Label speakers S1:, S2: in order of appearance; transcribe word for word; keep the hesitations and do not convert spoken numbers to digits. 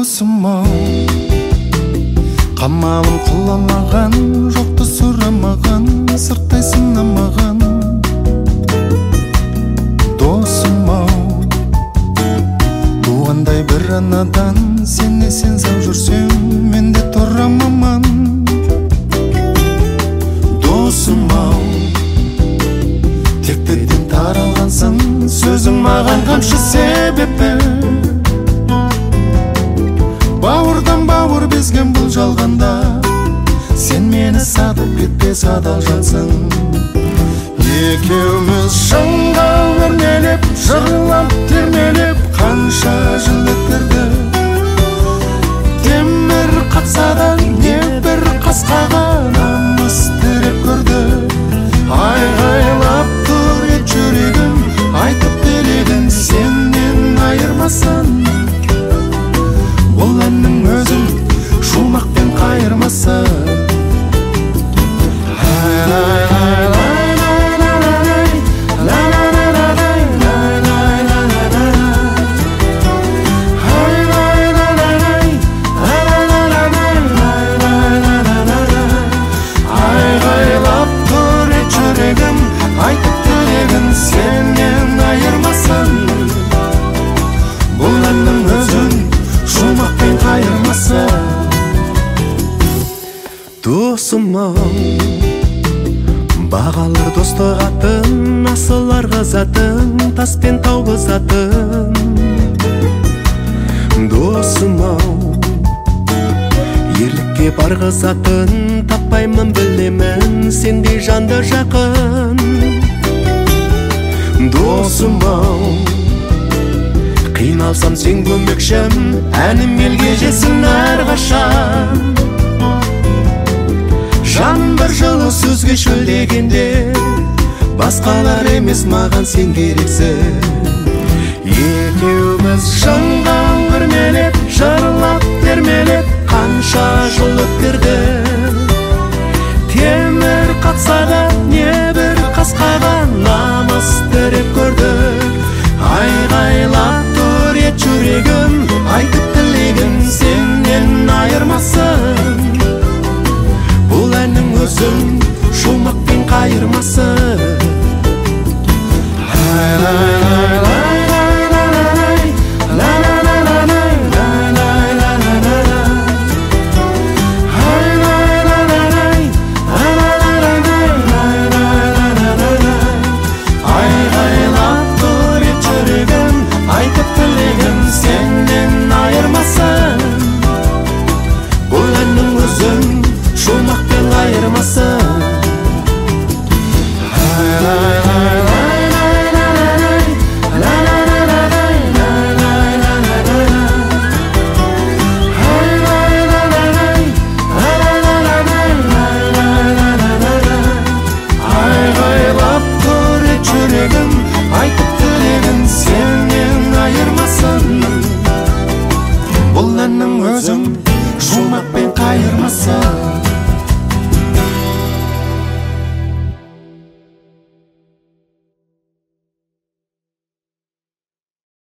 S1: Досым-ау, қамалым құламаған, жоқты сұрамаған, сырттай сынамаған. Досым-ау, туғандай бір анадан, сен есен сау жүрсең, мен де тұрам аман. Досым-ау, тектеден таралғансың, сөзің маған қамшы себепі. Бауырдан бауыр безген бұл жалғанда, сен мені сатып кетпес адал жансың. Екеуміз шыңға өрмелеп, жырлап термелеп, қанша жыл өткірді. Темір қапса да небір қасқаға намыс тіреп көрді. Айғайлап тұр ет жүрегім, айтып тілегін сенен айырмасын. Бұл әннің өзін шумақпен қайырмасын. Айғайлап тұр ет жүрегім, айтып тілегін сенен айырмасын. Бұл әннің өзін шумақпен қайырмасын. Досым-ау, бағалар достық атын, асылар қызатын, тас пен тау бұзатын. Досым-ау, ерлікке барғызатын, таппаймын білемін сендей жанды жақын. Досым-ау, қиналсам сен көмекшім, әнім елге жетсін әрқашан. Жаным бір жылы сөзге шөлдегенде, басқалар емес маған сен керексің. Екеуміз шыңға өрмелеп, жырлап термелеп, қанша жыл өткірді. Темір қатса да небір қасқаға намыс тіреп көрдік. Айғайлап тұр ет жүрегім, айтып тілегін сенен айырмасын. Бұл әннің өзін шумақпен қайырмасын.